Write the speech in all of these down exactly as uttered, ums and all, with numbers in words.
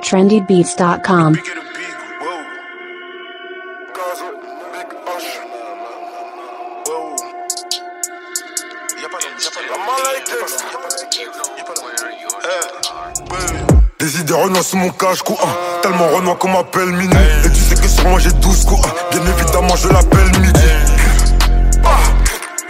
trendy beats dot com. Des idées renoient sous mon cache-cou, hein. Tellement renois qu'on m'appelle Minuit. Et tu sais que sur moi j'ai douze coups, hein. Bien évidemment je l'appelle Midi. Ah, ah,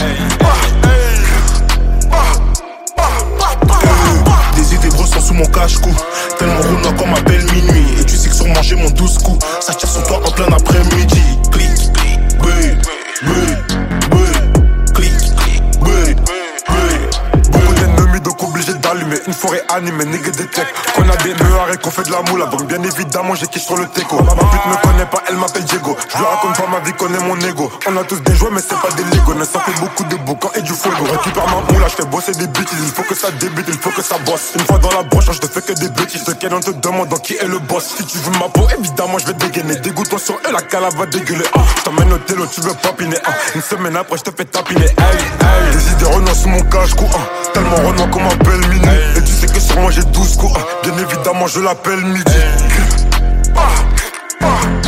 ah, des idées grosses sont sous mon cache-cou, tellement renois qu'on m'appelle Minuit. Et tu sais que sur moi j'ai mon douze coups, ça tire sur toi en plein après-midi. Clic, clic, oui, oui, oui. Clic, clic, oui, oui. Beaucoup d'ennemis donc obligé d'allumer une forêt animée, nigga des tech. Qu'on a des meurs et qu'on fait de la moula, donc bien évidemment j'ai kiff sur le teco. Ma pute me connaît pas, elle m'appelle Diego. Je lui raconte pas ma vie, connaît mon ego. On a tous des jouets mais c'est pas des Lego. Ne ça fait beaucoup de boucans et du fuego. Récupère ma moula, je fais bosser des bêtises. Il faut que ça débute, il faut que ça bosse. Une fois dans la broche, je te fais que des bêtises. De quel on te demande dans qui est le boss. Si tu veux ma peau, évidemment je vais dégainer. Dégoûte-toi sur eux, la cala va dégueuler. Ah, je t'emmène au télo, tu veux papiner. Ah, une semaine après je te fais tapiner. Hey, hey. Des idées renois sous mon cache-cou. Ah, tellement renois qu'on m'appelle Minuit. Et tu sais que sur moi j'ai douze coups. Ah, bien évidemment je l'appelle Midi. Ah, ah,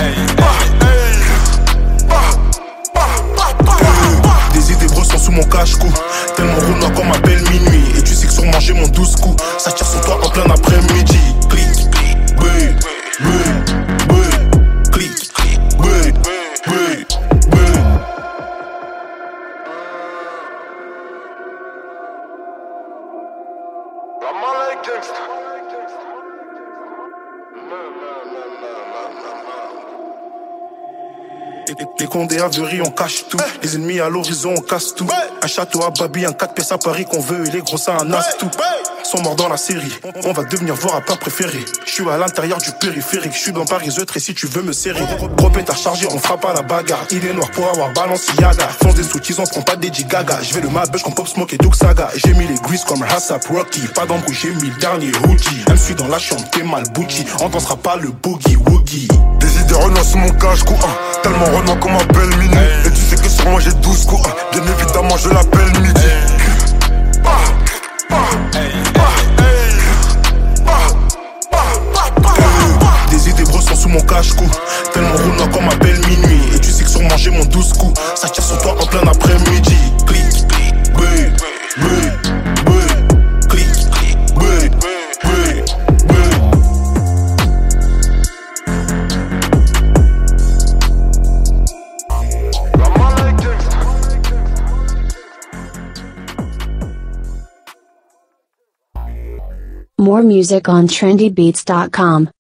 des idées grosses sont sous mon cache-cou, tellement renois qu'on m'appelle Minuit. Et tu sais que sur moi j'ai mon douze coups, ça tire sur toi en plein après-midi. Clic, clic, oui, oui, oui. Clic, clic, oui, oui, oui. Les condés à Very, on cache tout. Les ennemis à l'horizon, on casse tout. Un château à Babi, un quatre pièces à Paris qu'on veut. Et les gros ça un as tout. Sont morts dans la série. On va devenir vos rappeurs préférés. Je suis à l'intérieur du périphérique. Je suis dans Paris Eutre et si tu veux me serrer. Gros pétard chargé, on frappe à la bagarre. Il est noir pour avoir Balenciaga. Fonce des sous-titres, on prend pas des Gigaga. Je vais le Madbush comme Pop Smoke et Doug Saga. J'ai mis les grease comme Hassap Rocky. Pas d'embrouille, j'ai mis le dernier hoodie. Elle me suit dans la chambre, t'es mal bougie. On dansera pas le boogie woogie. Des idées renois sous mon cache-cou, hein. Tellement renois qu'on m'appelle Minuit. Et tu sais que sur moi j'ai douze coups, hein. Bien évidemment je l'appelle Midi. Ah, ah, des idées grosses sont sous mon cache-cou, tellement renois qu'on m'appelle Minuit. Et tu sais que sur moi j'ai mon douze coups, ça tire sur toi en plein après-midi. Clic, clic, oui, oui, oui. Clic, clic, oui, oui, oui. More music on trendy beats dot com.